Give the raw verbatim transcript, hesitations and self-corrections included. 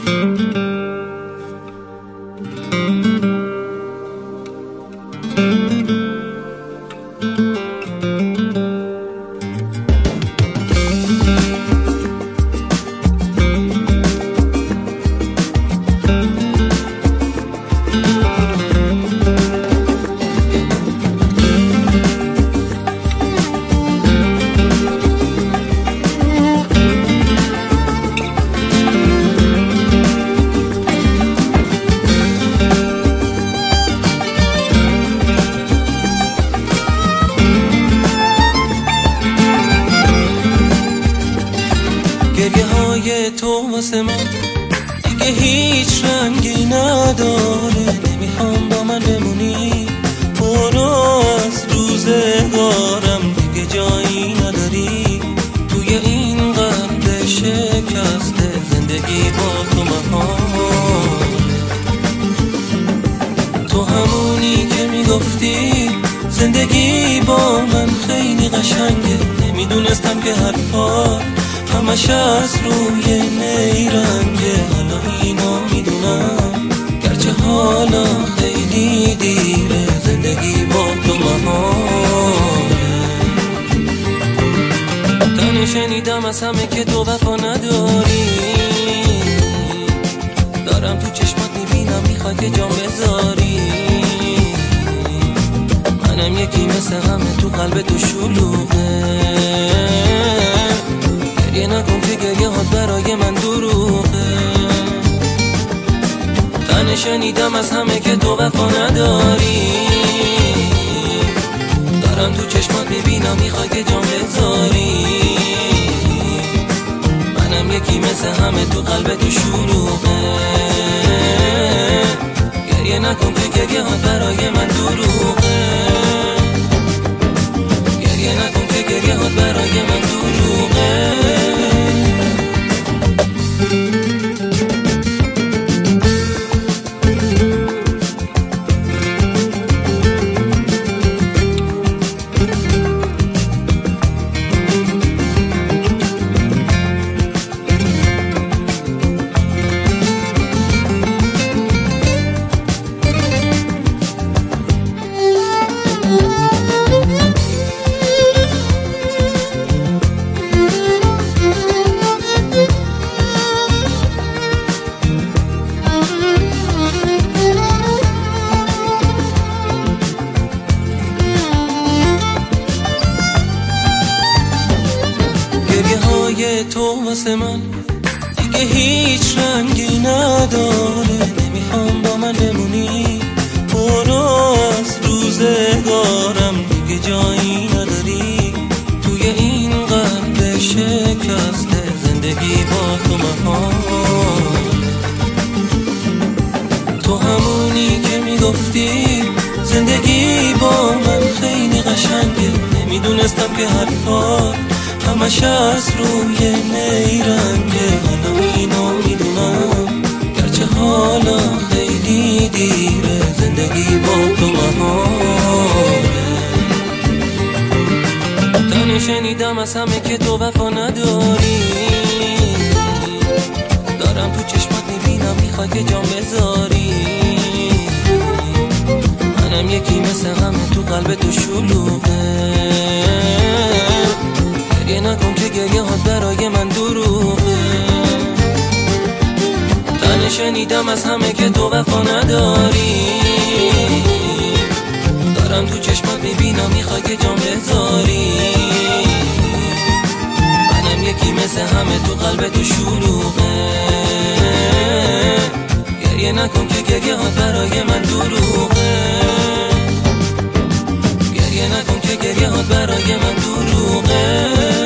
گریه های تو واسه من دیگه هیچ رنگی نداره. نمیخوام با من بمونی، برو از روزگارم، دیگه جایی نداری توی این قلب شکسته. زندگی با تو مهار، تو همونی که میگفتی زندگی با من خیلی قشنگه. نمیدونستم که حرفات همش از روی نیرنگه. حالا اینو میدونم گرچه حالا خیلی دیره، زندگی با تو مهاره. تنه شنیدم از همه که تو وفا نداری، دارم تو چشمات میبینم میخوای که جام بذاری. منم یکی مثل همه تو قلب تو شلوغه. گریه نکن که گریه هات برای من دروغه. تنه شنیدم از همه که تو وفا نداری، دارم تو چشمات میبینم میخوای که جام بذاری. منم یکی مثل همه تو قلب تو شلوغه. گریه نکن که گریه هات برای من دروغه. گریه نکن که گریه هات برای من دروغه. گریه های تو واسه من دیگه هیچ رنگی نداره. نمیخوام با من بمونی، برو از روزگارم، دیگه جایی نداری توی این قلب شکسته. زندگی با تو مهار، تو همونی که میگفتی زندگی با من خیلی قشنگه. نمیدونستم که حرفات همش از روی نیرنگه. حالا اینو میدونم گرچه حالا خیلی دیره، زندگی با تو مهاره. تنه شنیدم از همه که تو وفا نداری، دارم تو چشمات میبینم میخوای که جام بذاری. منم یکی مثل همه تو قلب تو شلوغه. گریه نکن که گریه هات برای من دروغه. تنه شنیدم از همه که تو وفا نداری، دارم تو چشمات میبینم میخوای که جام بذاری. منم یکی مثل همه تو قلب تو شلوغه. گریه نکن که گریه هات برای من دروغه. گریه نکن که گریه هات برای من دروغه.